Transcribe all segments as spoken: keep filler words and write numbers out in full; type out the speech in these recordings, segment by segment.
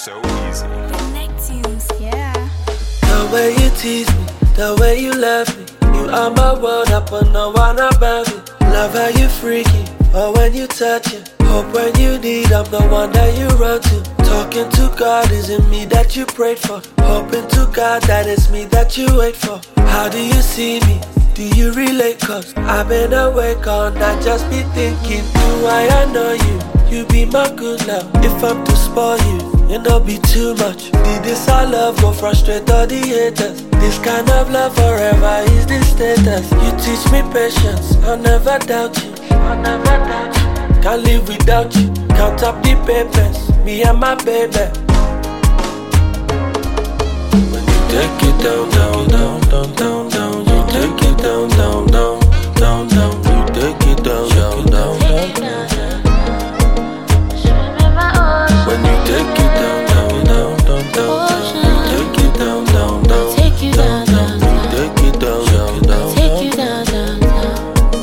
so easy. Connections, yeah. The way you tease me, the way you love me, you are my world, I put no one above it. Love how you freaky, or when you touch it. Hope when you need, I'm the one that you run to. Talking to God, is it me that you prayed for? Hoping to God that it's me that you wait for. How do you see me? Do you relate? Cause I've been awake all night, just be thinking, do I, I know you? You be my good love. If I'm to spoil you, it not be too much. Did this our love go frustrate all the haters? This kind of love forever is the status. You teach me patience, I'll never doubt you. I'll never doubt you. Can't live without you. Count up the papers, me and my baby. When you take it down, down, down, down, down, down. You take it down, down, down, down, down. You take it down, down, down, down. When you take it down, down, down, down, down, down. You take it down, down, down, take you down, down, down. You take it down, down, down, take you down, down, down.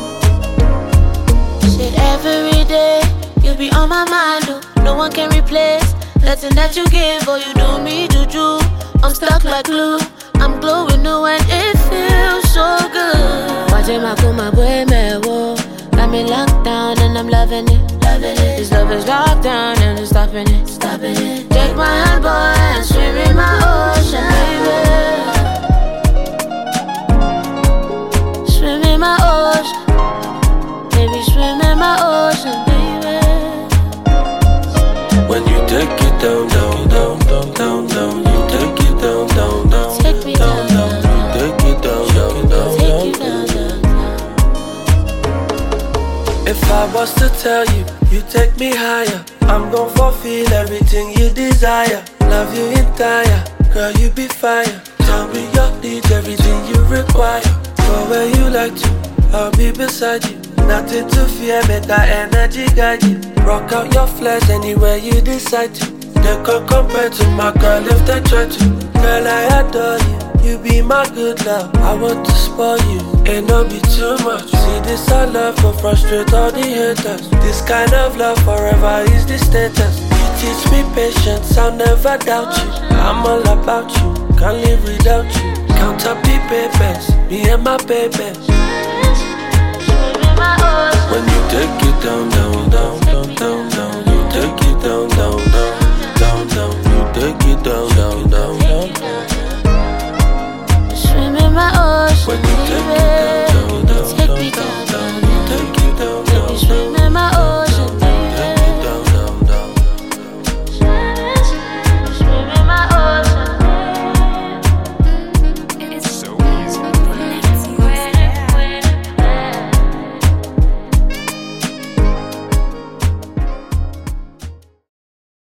Shit, every day you be on my mind, oh. No one can replace nothing that you give, or you do me juju. I'm stuck like glue, I'm glowing new and it feels so good. Watching my cool, my boy, me wo. Got me locked down and I'm loving it, loving it. This love is locked down and I'm stopping it, stopping it. Take my hand, boy, and swim in my ocean, baby. Swim in my ocean, baby, swim in my ocean, baby. when you take it down, down, down, down, down, down. You take it down, down, down, Take me down, down, down. You take it down, down, down, Take down. you down, down, down. If I was to tell you, you take me higher, I'm gon' fulfill everything you desire. Love you entire, girl, you be fire. Tell me your needs, everything you require. Go where you like to, I'll be beside you. Nothing to fear, make that energy guide you. Rock out your flesh anywhere you decide to. They can't compare to my girl if they try to. Girl, I adore you, you be my good love. I want to spoil you, ain't no be too much. See this our love will frustrate all the haters. This kind of love forever is the status. You teach me patience, I'll never doubt you. I'm all about you, can't live without you. Count up the papers, me and my baby. When you take it down, down, down, down, down, down. You take it down, down,